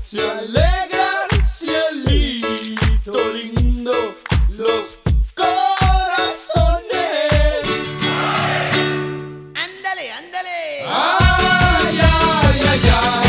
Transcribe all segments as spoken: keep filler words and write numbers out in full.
se alegran, cielito lindo, los corazones. Ándale, ándale. Ay, ay, ay, ay.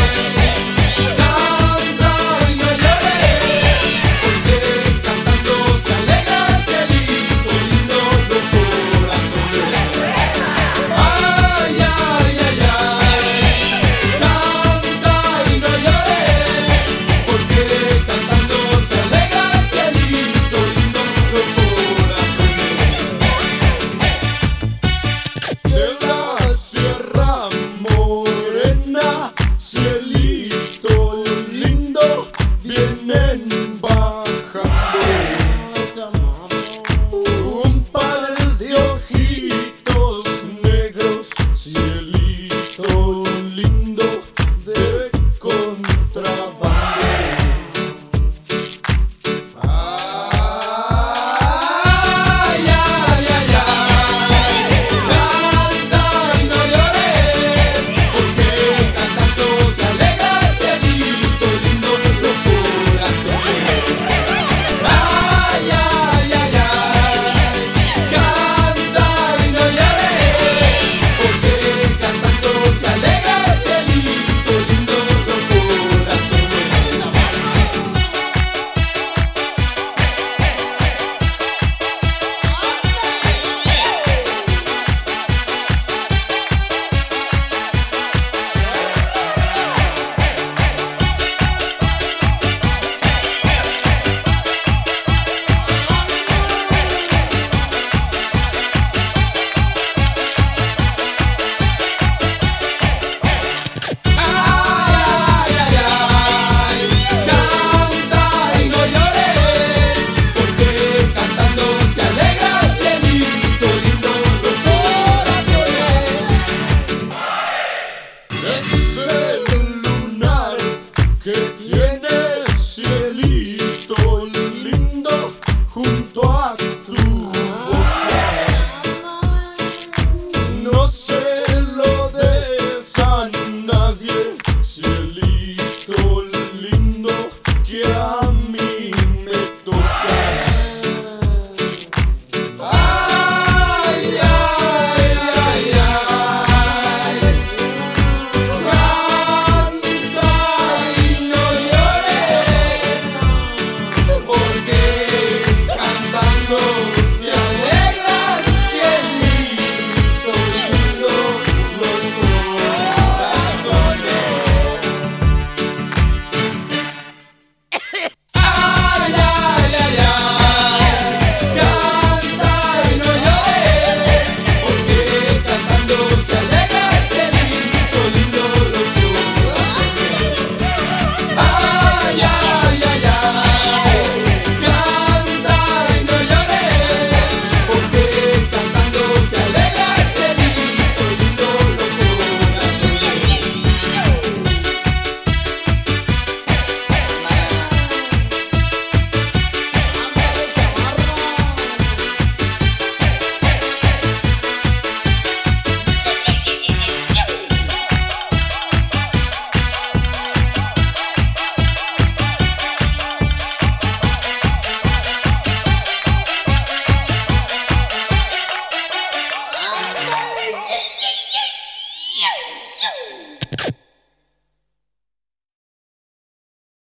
Canta y no llores, porque cantando se alegra, cielito lindo, los corazones. Ay, ay, ay, ay. Canta y no llores, porque cantando se alegra, cielito lindo, los corazones. De la Sierra Morena, cielito lindo, vienen bajando un par de ojitos negros, cielito lindo de contrabando. Ay, ay, ay, ay. Canta y no llores, porque cantando se alegra, cielito lindo, los corazones. Ay, ay, ay, ay. Canta y no llores, porque cantando se alegra, cielito lindo, los es el lunar que tiene